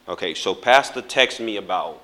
Okay, so Pastor texted me about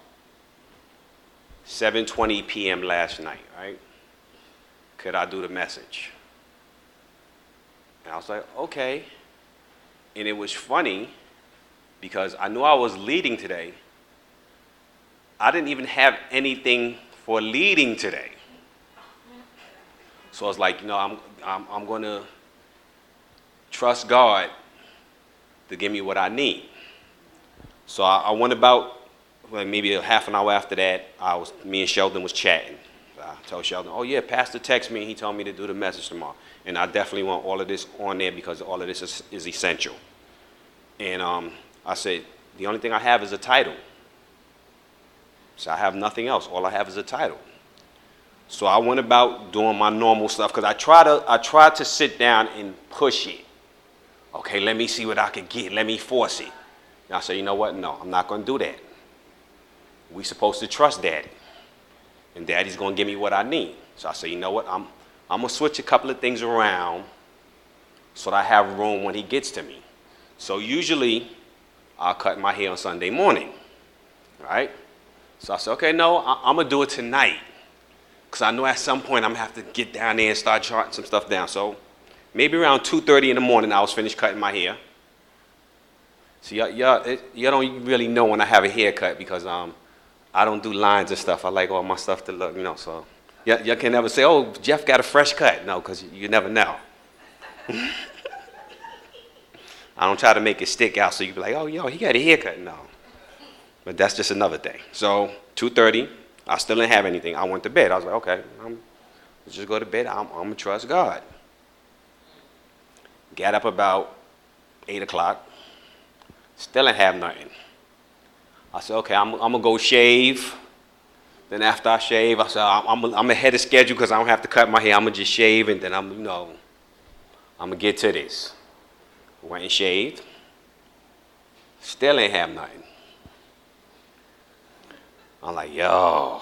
7:20 p.m. last night, right? Could I do the message? And I was like, okay. And it was funny because I knew I was leading today. I didn't even have anything for leading today. So I was like, I'm going to trust God to give me what I need. So I went about, well, maybe a half an hour after that, me and Sheldon was chatting. I told Sheldon, oh yeah, Pastor texted me and he told me to do the message tomorrow. And I definitely want all of this on there because all of this is essential. And I said, the only thing I have is a title. So I have nothing else. All I have is a title. So I went about doing my normal stuff because I tried to sit down and push it. Okay, let me see what I can get. Let me force it. And I said, you know what? No, I'm not going to do that. We're supposed to trust Daddy. And Daddy's going to give me what I need. So I said, you know what? I'm going to switch a couple of things around so that I have room when he gets to me. So usually I'll cut my hair on Sunday morning, right? So I said, okay, no, I'm going to do it tonight. Because I know at some point I'm going to have to get down there and start charting some stuff down. So maybe around 2:30 in the morning I was finished cutting my hair. So y'all don't really know when I have a haircut because I don't do lines and stuff. I like all my stuff to look, so y'all can never say, oh, Jeff got a fresh cut. No, because you never know. I don't try to make it stick out so you can be like, oh, he got a haircut. No. But that's just another thing. So 2:30, I still didn't have anything. I went to bed. I was like, okay, let's just go to bed. I'm going to trust God. Got up about 8 o'clock. Still didn't have nothing. I said, okay, I'm going to go shave. Then after I shave, I said, I'm ahead of schedule because I don't have to cut my hair. I'm going to just shave and then I'm going to get to this. Went and shaved. Still ain't have nothing. I'm like, yo,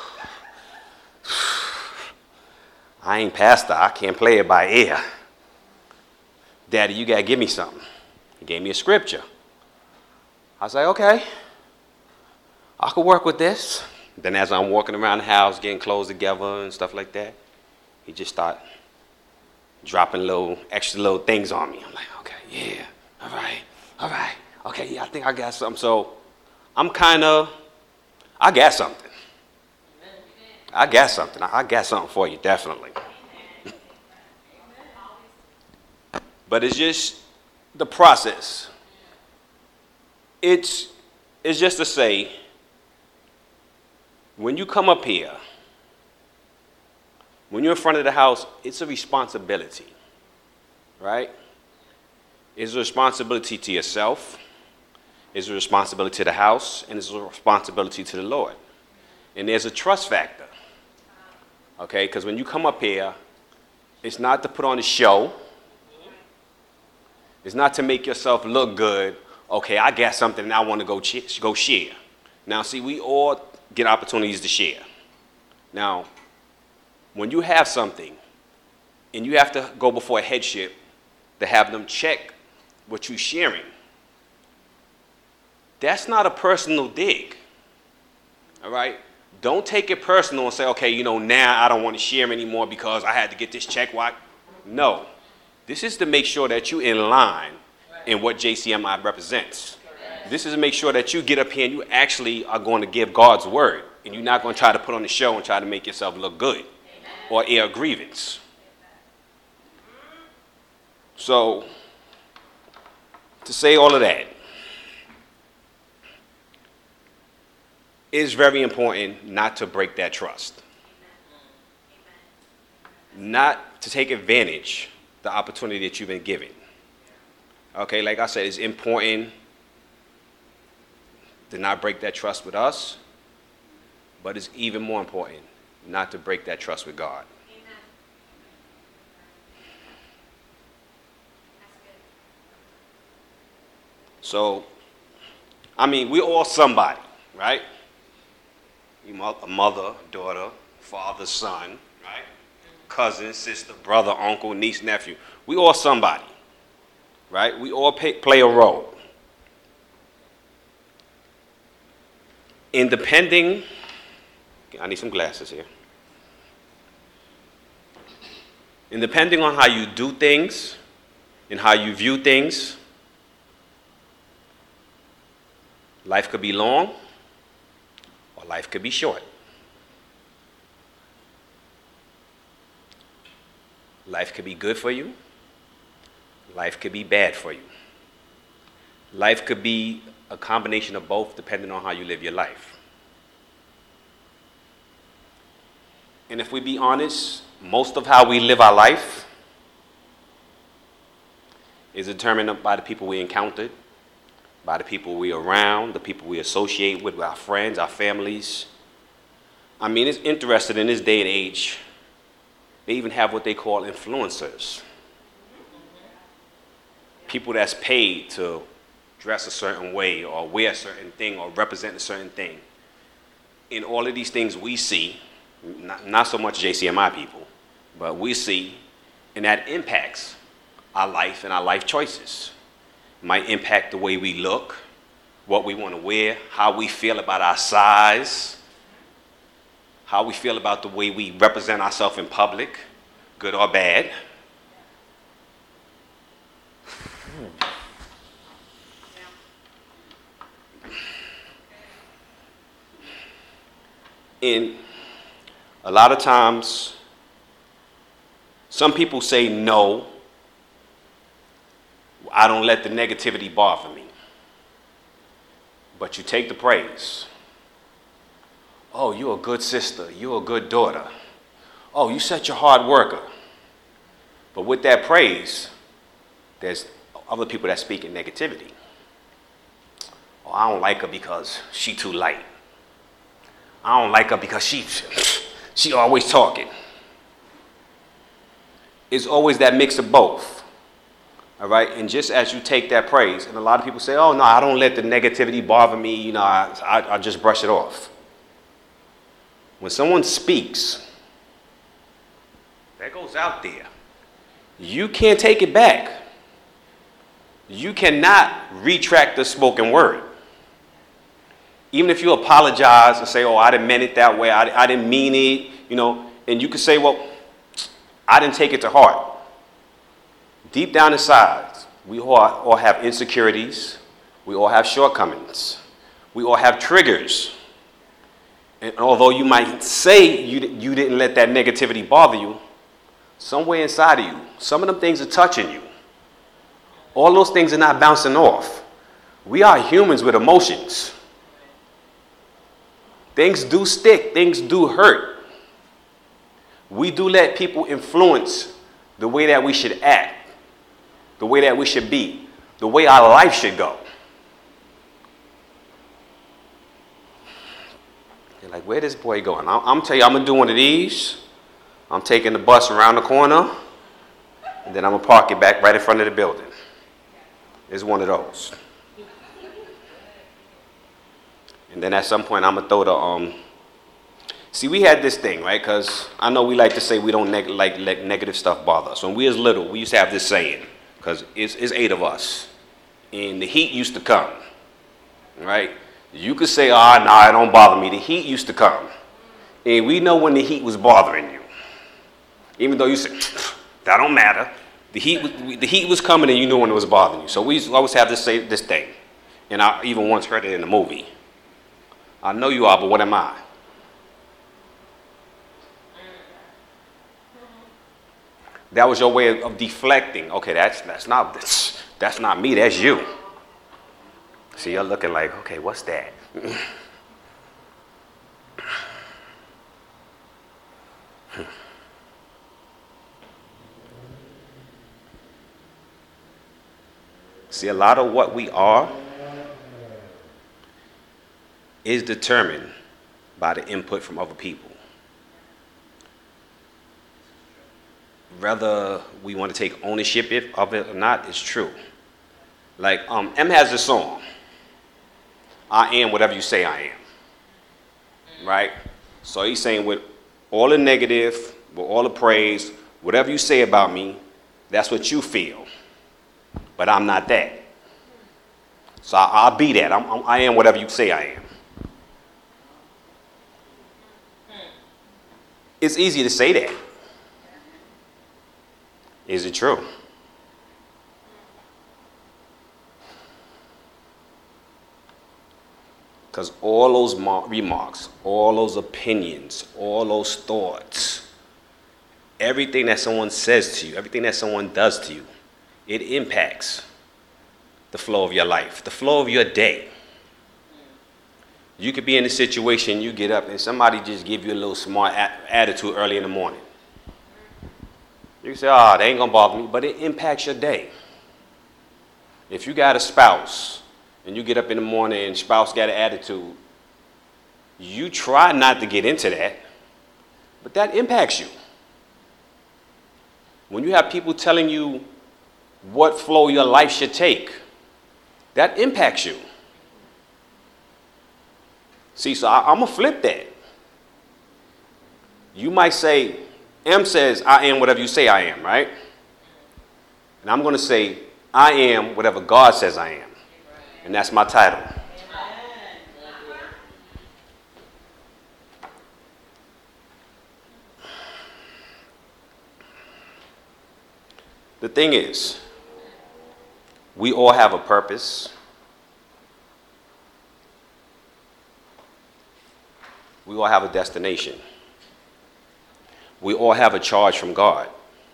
I ain't pastor. I can't play it by ear. Daddy, you got to give me something. He gave me a scripture. I was like, okay, I could work with this. Then as I'm walking around the house, getting clothes together and stuff like that, he just started dropping extra little things on me. I'm like, okay, yeah, all right, okay, yeah, I think I got something. So I got something. I got something for you, definitely. But it's just the process. It's just to say, when you come up here, when you're in front of the house, it's a responsibility, right? It's a responsibility to yourself, it's a responsibility to the house, and it's a responsibility to the Lord. And there's a trust factor, okay? Because when you come up here, it's not to put on a show. It's not to make yourself look good. Okay, I got something and I want to go share. Now, see, we all get opportunities to share. Now, when you have something and you have to go before a headship to have them check what you're sharing, that's not a personal dig, all right? Don't take it personal and say, okay, now I don't want to share anymore because I had to get this check. Why? No. This is to make sure that you're in line in what JCMI represents. This is to make sure that you get up here and you actually are going to give God's word. And you're not going to try to put on the show and try to make yourself look good or air a grievance. So, to say all of that, it's very important not to break that trust. Not to take advantage of the opportunity that you've been given. Okay, like I said, it's important to not break that trust with us, but it's even more important not to break that trust with God. Amen. So, we're all somebody, right? A mother, daughter, father, son, right? Cousin, sister, brother, uncle, niece, nephew. We all somebody, right? We all play a role. In depending, I need some glasses here. And depending on how you do things and how you view things, life could be long or life could be short. Life could be good for you. Life could be bad for you. Life could be a combination of both depending on how you live your life. And if we be honest, most of how we live our life is determined by the people we encountered, by the people we're around, the people we associate with our friends, our families. I mean, it's interesting in this day and age, they even have what they call influencers. People that's paid to dress a certain way or wear a certain thing or represent a certain thing. In all of these things we see, not so much JCMI people, but we see, and that impacts our life and our life choices. It might impact the way we look, what we want to wear, how we feel about our size, how we feel about the way we represent ourselves in public, good or bad. And a lot of times, some people say, no, I don't let the negativity bother me. But you take the praise. Oh, you're a good sister. You're a good daughter. Oh, you're such a hard worker. But with that praise, there's other people that speak in negativity. Oh, I don't like her because she too light. I don't like her because she always talking. It's always that mix of both. All right? And just as you take that praise, and a lot of people say, oh, no, I don't let the negativity bother me. You know, I just brush it off. When someone speaks, that goes out there. You can't take it back. You cannot retract the spoken word. Even if you apologize and say, oh, I didn't mean it that way, I didn't mean it, you know, and you could say, well, I didn't take it to heart. Deep down inside, we all have insecurities. We all have shortcomings. We all have triggers. And although you might say you didn't let that negativity bother you, somewhere inside of you, some of them things are touching you. All those things are not bouncing off. We are humans with emotions. Things do stick. Things do hurt. We do let people influence the way that we should act, the way that we should be, the way our life should go. You're like, where this boy going? I'm telling you, I'm going to do one of these. I'm taking the bus around the corner, and then I'm going to park it back right in front of the building. It's one of those. And then at some point, I'm going to throw the, see, we had this thing, right? Because I know we like to say we don't let negative stuff bother us. When we was little, we used to have this saying, because it's 8 of us. And the heat used to come, right? You could say, oh, no, it don't bother me. The heat used to come. And we know when the heat was bothering you. Even though you said, that don't matter. The heat was coming and you knew when it was bothering you. So we always have this thing. And I even once heard it in a movie. I know you are, but what am I? That was your way of deflecting. Okay, that's not me, that's you. See, you're looking like, okay, what's that? See, a lot of what we are is determined by the input from other people. Whether we want to take ownership of it or not, it's true. Like, M has this song, I am whatever you say I am. Right? So he's saying with all the negative, with all the praise, whatever you say about me, that's what you feel. But I'm not that. So I'll be that. I am whatever you say I am. It's easy to say that. Is it true? Because all those remarks, all those opinions, all those thoughts, everything that someone says to you, everything that someone does to you, it impacts the flow of your life, the flow of your day. You could be in a situation, you get up and somebody just give you a little smart attitude early in the morning. You can say, oh, they ain't gonna bother me, but it impacts your day. If you got a spouse and you get up in the morning and spouse got an attitude, you try not to get into that, but that impacts you. When you have people telling you what flow your life should take, that impacts you. See, so I'm going to flip that. You might say, M says, I am whatever you say I am, right? And I'm going to say, I am whatever God says I am. And that's my title. The thing is, we all have a purpose. We all have a destination. We all have a charge from God.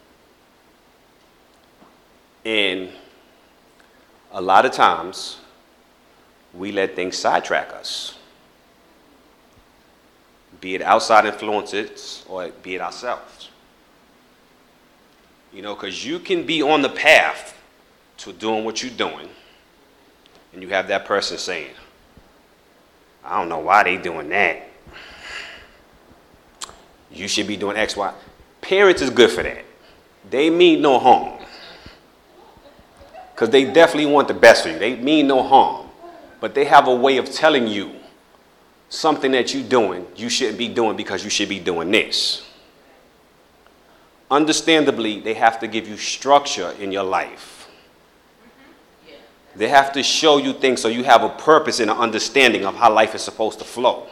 And a lot of times, we let things sidetrack us. Be it outside influences or be it ourselves. You know, because you can be on the path to doing what you're doing, and you have that person saying, I don't know why they doing that. You should be doing X, Y. Parents is good for that. They mean no harm. Because they definitely want the best for you. They mean no harm. But they have a way of telling you something that you're doing, you shouldn't be doing because you should be doing this. Understandably, they have to give you structure in your life. They have to show you things so you have a purpose and an understanding of how life is supposed to flow.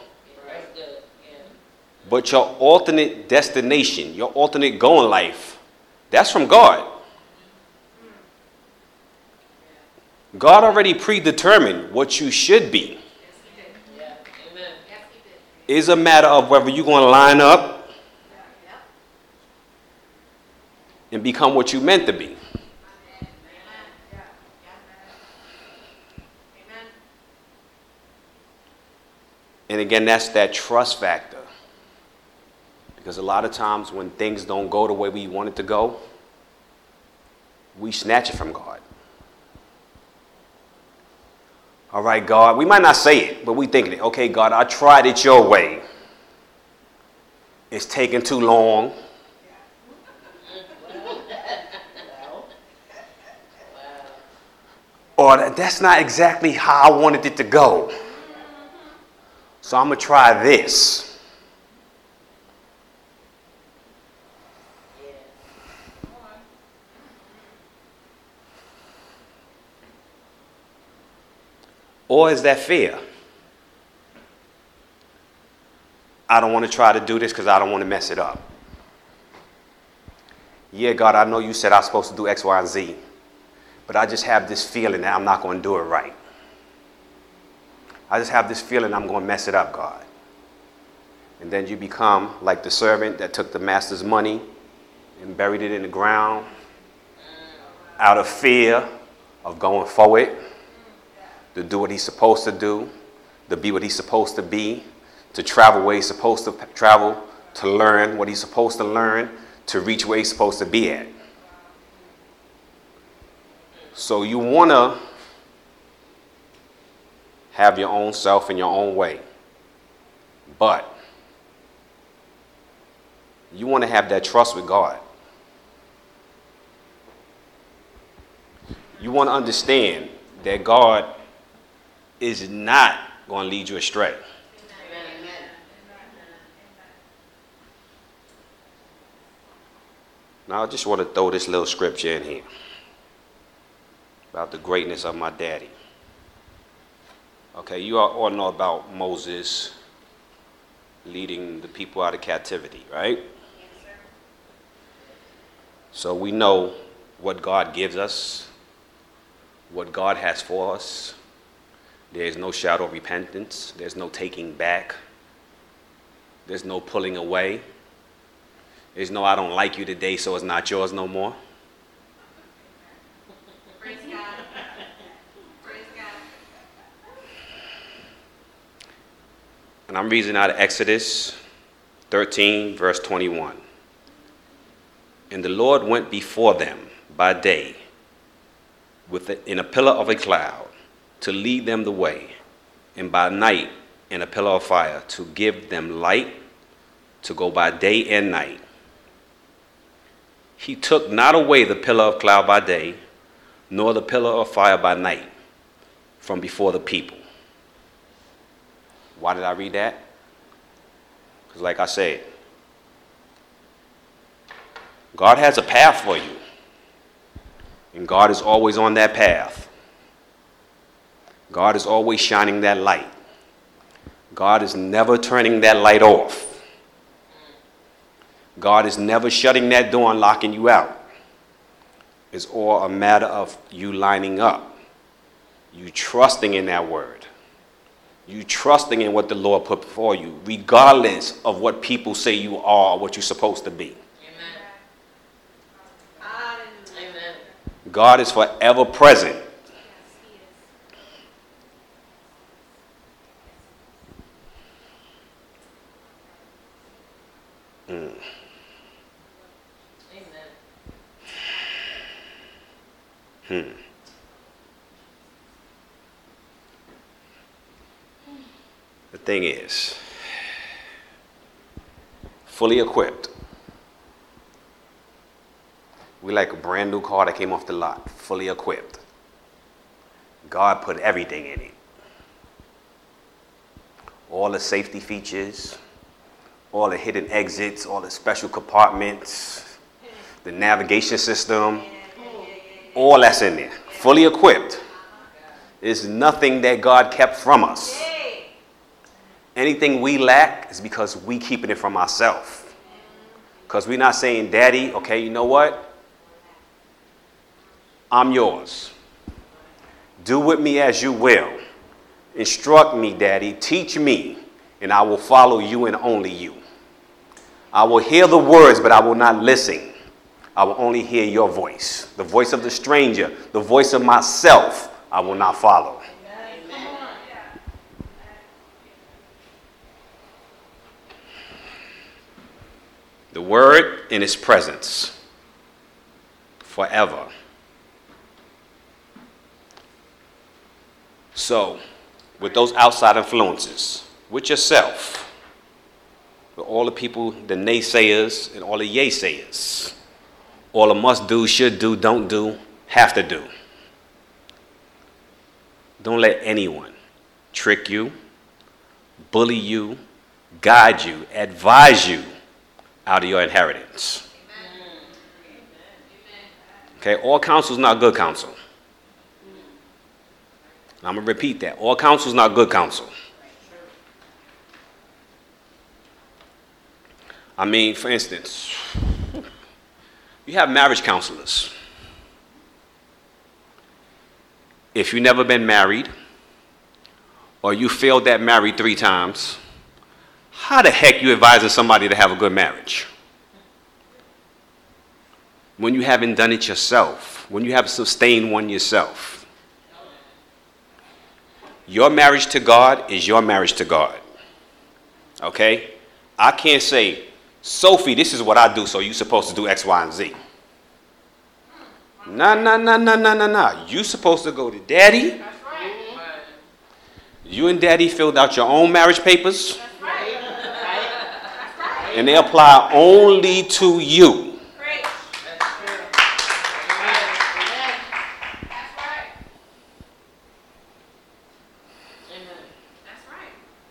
But your alternate destination, your alternate goal in life, that's from God. God already predetermined what you should be. It's a matter of whether you're going to line up and become what you meant to be. And again, that's that trust factor. Because a lot of times when things don't go the way we want it to go, we snatch it from God. All right, God, we might not say it, but we thinking it. Okay, God, I tried it your way. It's taking too long. Or that's not exactly how I wanted it to go. So I'm going to try this. Or is that fear? I don't want to try to do this because I don't want to mess it up. Yeah, God, I know you said I was supposed to do X, Y, and Z, but I just have this feeling that I'm not going to do it right. I just have this feeling I'm going to mess it up, God. And then you become like the servant that took the master's money and buried it in the ground out of fear of going forward, to do what he's supposed to do, to be what he's supposed to be, to travel where he's supposed to travel, to learn what he's supposed to learn, to reach where he's supposed to be at. So you want to have your own self in your own way. But you want to have that trust with God. You want to understand that God is not going to lead you astray. Now I just want to throw this little scripture in here about the greatness of my daddy. Okay, you all know about Moses leading the people out of captivity, right? So we know what God gives us, what God has for us. There is no shadow of repentance. There's no taking back. There's no pulling away. There's no, I don't like you today, so it's not yours no more. Praise God. Praise God. And I'm reading out of Exodus 13, verse 21. And the Lord went before them by day in a pillar of a cloud to lead them the way, and by night in a pillar of fire to give them light to go by day and night. He took not away the pillar of cloud by day, nor the pillar of fire by night from before the people. Why did I read that? Because like I said, God has a path for you. And God is always on that path. God is always shining that light. God is never turning that light off. God is never shutting that door and locking you out. It's all a matter of you lining up. You trusting in that word. You trusting in what the Lord put before you, regardless of what people say you are or what you're supposed to be. God is forever present. The thing is, fully equipped. We like a brand new car that came off the lot, fully equipped. God put everything in it. All the safety features, all the hidden exits, all the special compartments, the navigation system, all that's in there, fully equipped. There's nothing that God kept from us. Anything we lack is because we keeping it from ourselves. Because we're not saying, Daddy, okay, you know what? I'm yours. Do with me as you will. Instruct me, Daddy. Teach me, and I will follow you and only you. I will hear the words, but I will not listen. I will only hear your voice. The voice of the stranger, the voice of myself, I will not follow. The word in his presence forever. So, with those outside influences, with yourself, with all the people, the naysayers and all the yay-sayers, all the must do, should do, don't do, have to do. Don't let anyone trick you, bully you, guide you, advise you out of your inheritance. Okay, all counsel is not good counsel. I'm going to repeat that. All counsel is not good counsel. I mean, for instance, you have marriage counselors. If you've never been married, or you failed that married 3 times, how the heck you advising somebody to have a good marriage? When you haven't done it yourself, when you haven't sustained one yourself. Your marriage to God is your marriage to God. Okay? I can't say, Sophie, this is what I do, so you're supposed to do X, Y, and Z. Nah. You're supposed to go to Daddy. That's right. You and Daddy filled out your own marriage papers. That's right. That's right. And they apply only to you. Great. That's true. That's right. Amen. That's right.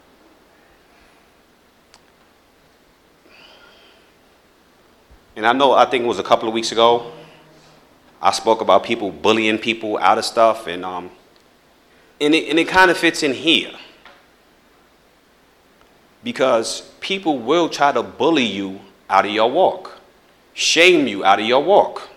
And I think it was a couple of weeks ago, I spoke about people bullying people out of stuff, and it kind of fits in here. Because people will try to bully you out of your walk, shame you out of your walk,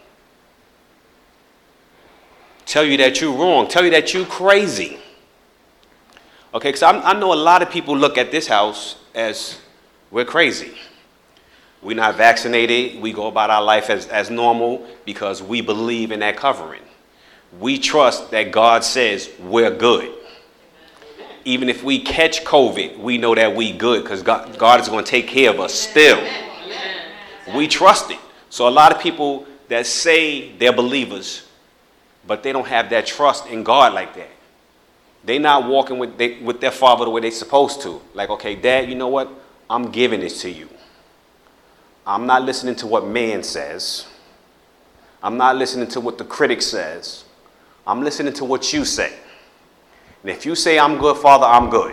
tell you that you're wrong, tell you that you're crazy. Okay, because I know a lot of people look at this house as we're crazy. We're not vaccinated. We go about our life as normal because we believe in that covering. We trust that God says we're good. Even if we catch COVID, we know that we good because God is going to take care of us still. We trust it. So a lot of people that say they're believers, but they don't have that trust in God like that. They're not walking with their father the way they're supposed to. Like, okay, Dad, you know what? I'm giving this to you. I'm not listening to what man says. I'm not listening to what the critic says. I'm listening to what you say. And if you say I'm good, Father, I'm good.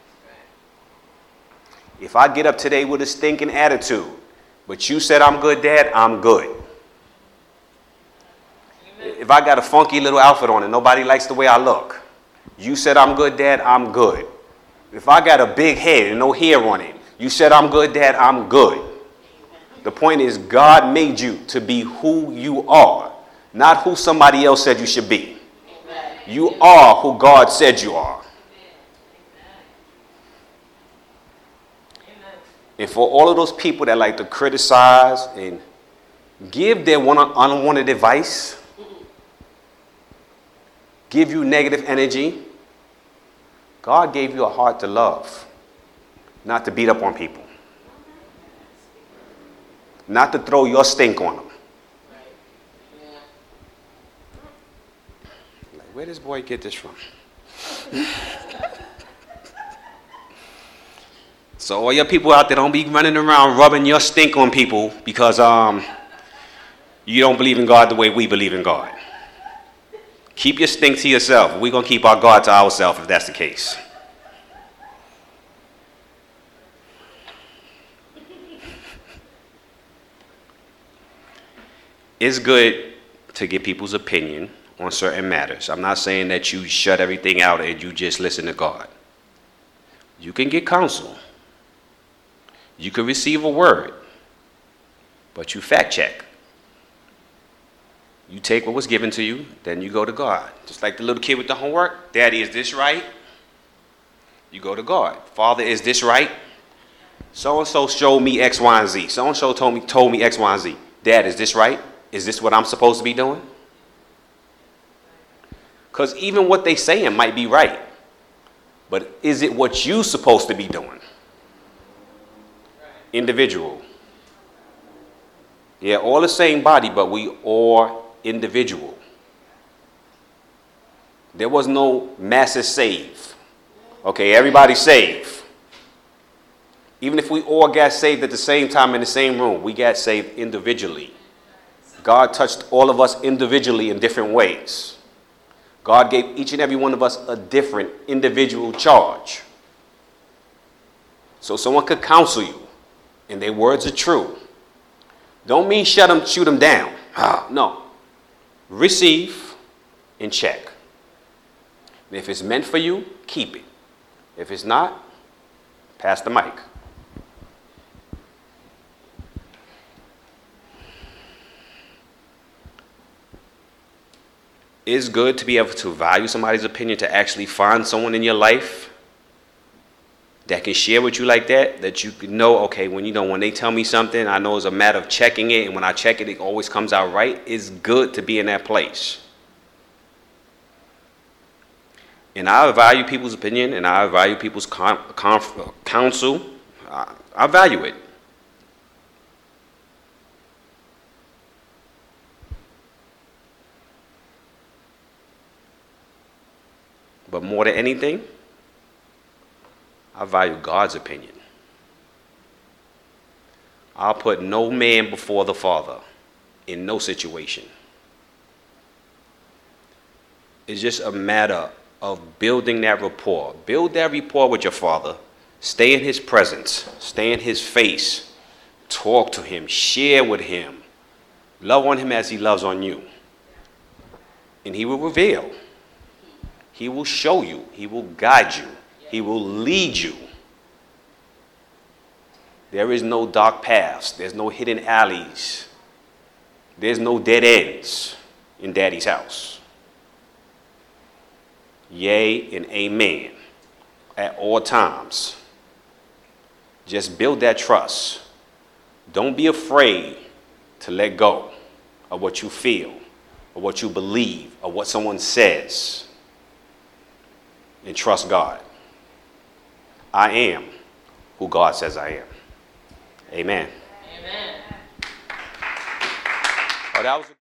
If I get up today with a stinking attitude, but you said I'm good, Dad, I'm good. If I got a funky little outfit on and nobody likes the way I look, you said I'm good, Dad, I'm good. If I got a big head and no hair on it, you said I'm good, Dad, I'm good. The point is, God made you to be who you are, not who somebody else said you should be. You are who God said you are. And for all of those people that like to criticize and give their unwanted advice, give you negative energy, God gave you a heart to love, not to beat up on people, not to throw your stink on them. Like, where does this boy get this from? So all your people out there, don't be running around rubbing your stink on people because you don't believe in God the way we believe in God. Keep your stink to yourself. We're going to keep our God to ourselves if that's the case. It's good to get people's opinion on certain matters. I'm not saying that you shut everything out and you just listen to God. You can get counsel. You can receive a word, but you fact check. You take what was given to you, then you go to God. Just like the little kid with the homework. Daddy, is this right? You go to God. Father, is this right? So-and-so showed me X, Y, and Z. So-and-so told me X, Y, and Z. Dad, is this right? Is this what I'm supposed to be doing? Because even what they saying might be right. But is it what you supposed to be doing? Individual. Yeah, all the same body, but we all individual. There was no masses saved. Okay, everybody saved. Even if we all got saved at the same time in the same room, we got saved individually. God touched all of us individually in different ways. God gave each and every one of us a different individual charge. So someone could counsel you, and their words are true. Don't mean shoot them down. No. Receive and check. And if it's meant for you, keep it. If it's not, pass the mic. It's good to be able to value somebody's opinion, to actually find someone in your life that can share with you like that you can know, okay, when they tell me something, I know it's a matter of checking it, and when I check it, it always comes out right. It's good to be in that place. And I value people's opinion, and I value people's counsel. I value it. But more than anything, I value God's opinion. I'll put no man before the Father in no situation. It's just a matter of building that rapport. Build that rapport with your Father. Stay in His presence. Stay in His face. Talk to Him. Share with Him. Love on Him as He loves on you. And He will reveal. He will show you. He will guide you. He will lead you. There is no dark paths. There's no hidden alleys. There's no dead ends in Daddy's house. Yea and amen at all times. Just build that trust. Don't be afraid to let go of what you feel, or what you believe, or what someone says. And trust God. I am who God says I am. Amen. Amen. Oh, that was